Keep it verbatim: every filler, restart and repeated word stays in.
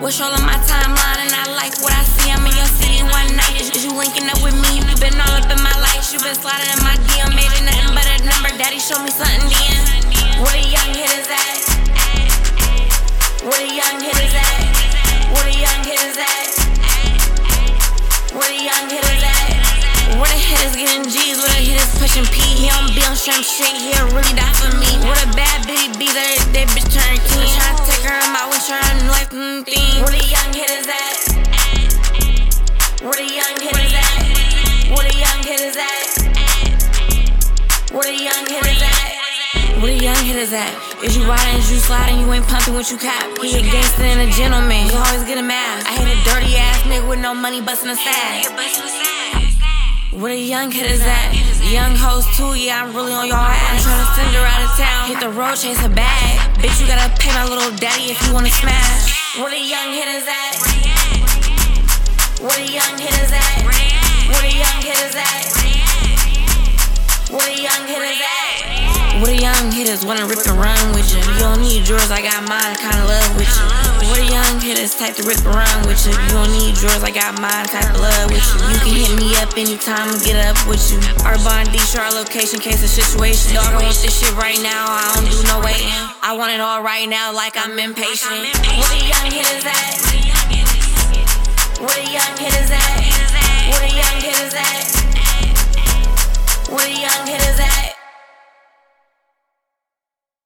Wish all of my timeline and I like what I see. I'm in your city one night. Is, is you linking up with me? You been all up in my life. You been sliding in my D M. Made it nothing but a number. Daddy show me something then. Where the young hitters at? Where the young hitters at? Where the young hitters at? Where the young hitters at? Where the hitters getting G's? Where the hitters pushing P? He don't be on shrimp shit. He'll really die for me. Where the bad bitty bees that they bitch turn king. Tryna take her in my wish her on life mm, thing. Where the young hitters at? Where the young hitters at? Where the young hitters at? Where the young hitters at? Where the young hitters at? Is you riding, is you sliding, you ain't pumping what you cap. He a gangster and a gentleman, you always get a mad. I hate a dirty ass nigga with no money busting a sack. Where the young hitters at? Young hoes too, yeah, I'm really on your ass. I'm tryna send her out of town, hit the road, chase a bag. Bitch, you gotta pay my little daddy if you wanna smash. Where the young hitters at? Where the young hitters at? Where the young hitters at? Where the young hitters at? Where the young hitters wanna rip and run with you? You don't need drawers, I got mine, kinda love with you. Where the young hitters type to rip and run with you? You don't need drawers, I got mine, type of love with you. You can hit me up anytime and get up with you. Our bond, D, our location, case of situation. Dog, I want this shit right now, I don't do no waiting. I want it all right now, like I'm impatient. Where the young hitters at? Where the young hitters at? Where the young hitters at? Where the young hitters at?